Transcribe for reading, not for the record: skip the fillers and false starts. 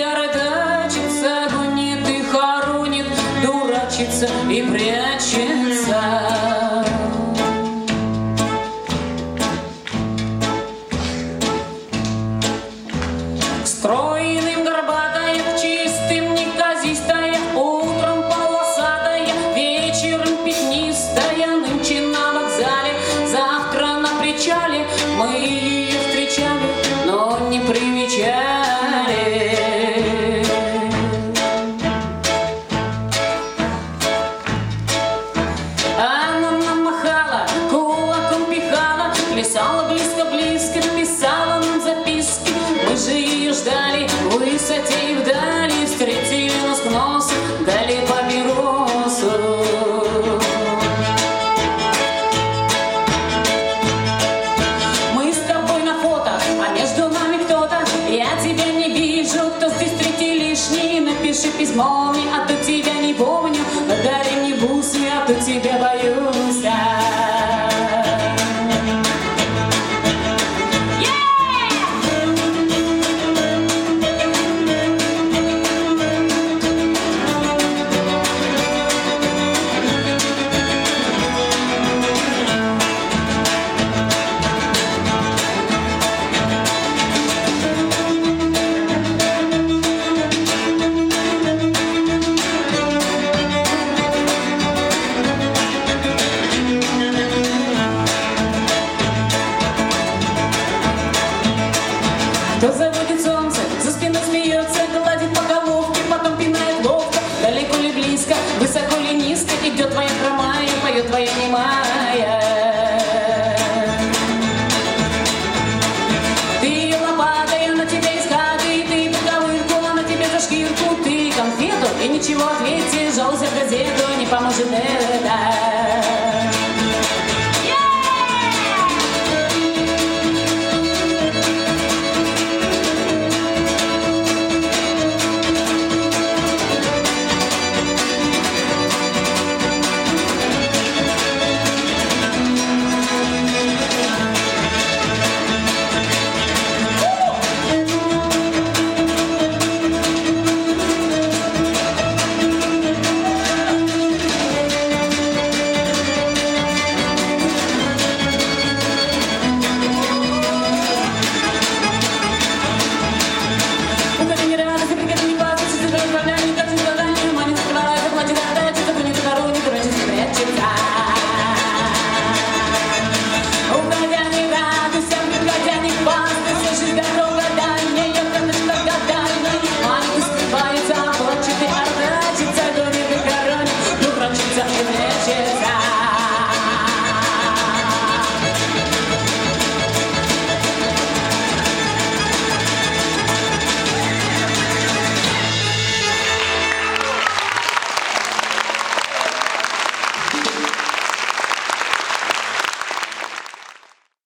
городачится, гонит и хоронит, дурачится и прячется. Стройным горбатая, чистым неказистая, утром полосатая, вечером пятнистая, нынче на вокзале, завтра на причале. Мы ее встречали, но не примечали. Она нам махала, кулаком пихала, плясала близко-близко, писала нам записки. Мы же ее ждали в высоте и вдали, встретили нос к носу, дали папиросу. Мы с тобой на фото, а между нами кто-то. Я тебя не вижу, кто здесь третий лишний. Напиши письмо мне, а то тебя не помню. Подари мне бусы, а то тебя боюсь. Кто заводит солнце, за спиной смеется, гладит по головке, потом пинает ловко. Далеко ли близко, высоко ли низко, идет твоя хромая, поет твоя немая. Ты лопатой, она тебя искали, ты поковырку, она тебе за шкирку, ты конфету и ничего ответьте, жалуйся в газету, не поможет это.